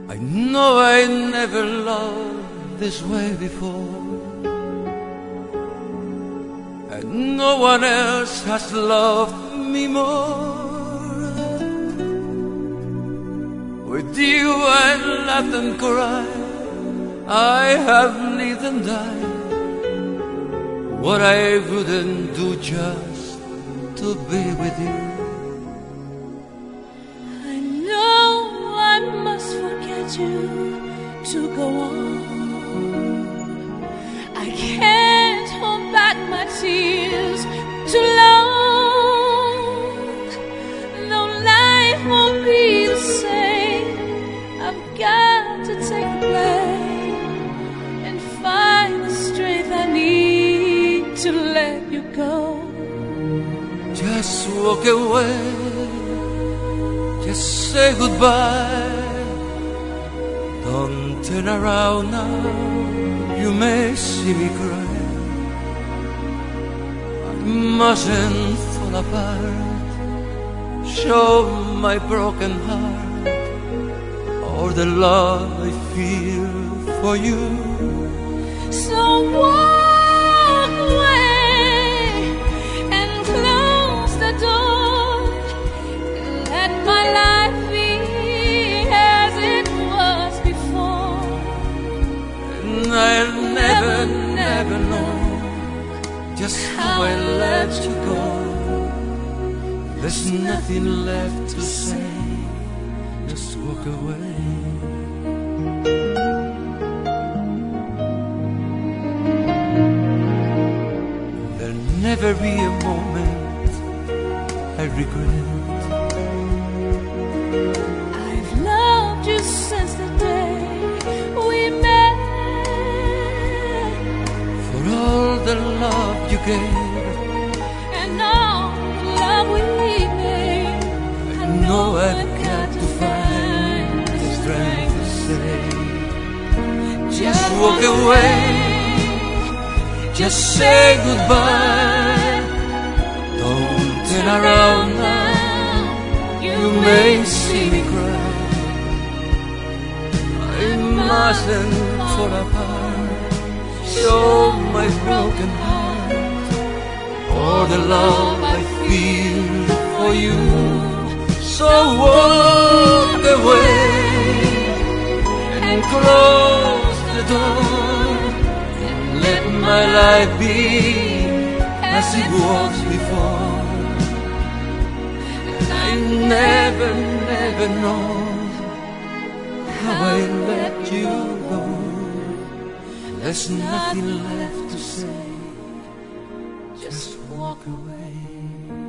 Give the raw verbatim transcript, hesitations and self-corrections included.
I know I never loved this way before, and no one else has loved me more. With you I laughed and cried, I have lived and died, what I wouldn't do just to be with you. I know I must forget you to go on. I can't hold back my tears too long. No, life won't be the same. I've got to take the blame and find the strength I need to let you go. Just walk away, just say goodbye. Don't turn around now, you may see me cry. I mustn't fall apart, show my broken heart, or the love I feel for you. So walk away and close the door. Let my life be as it was before. And I'll never, never know just how I let you go. There's nothing left to say, just walk away. There'll never be a moment I regret. I've loved you since the day we met. For all the love you gave, And all the love we made, I know I've got to find the strength to say, just walk away, just say goodbye. Don't turn around now, you may see me cry. I mustn't fall apart, show my broken heart, or the love I feel for you. So walk away and close the door, and let my life be as it was before. And I never, never know how I let you go. There's nothing left to say, just walk away.